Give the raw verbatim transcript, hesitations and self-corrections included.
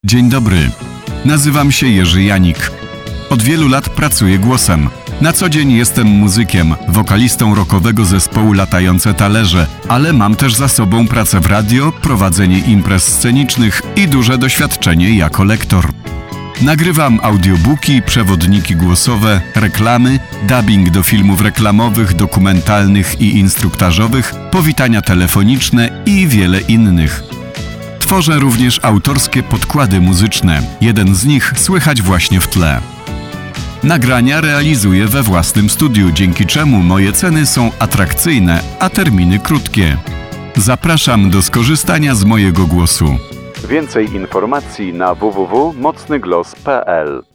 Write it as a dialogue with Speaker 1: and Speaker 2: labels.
Speaker 1: Dzień dobry, nazywam się Jerzy Janik. Od wielu lat pracuję głosem. Na co dzień jestem muzykiem, wokalistą rockowego zespołu Latające Talerze, ale mam też za sobą pracę w radio, prowadzenie imprez scenicznych i duże doświadczenie jako lektor. Nagrywam audiobooki, przewodniki głosowe, reklamy, dubbing do filmów reklamowych, dokumentalnych i instruktażowych, powitania telefoniczne i wiele innych. Tworzę również autorskie podkłady muzyczne. Jeden z nich słychać właśnie w tle. Nagrania realizuję we własnym studiu, dzięki czemu moje ceny są atrakcyjne, a terminy krótkie. Zapraszam do skorzystania z mojego głosu.
Speaker 2: Więcej informacji na w w w kropka mocny głos kropka p l.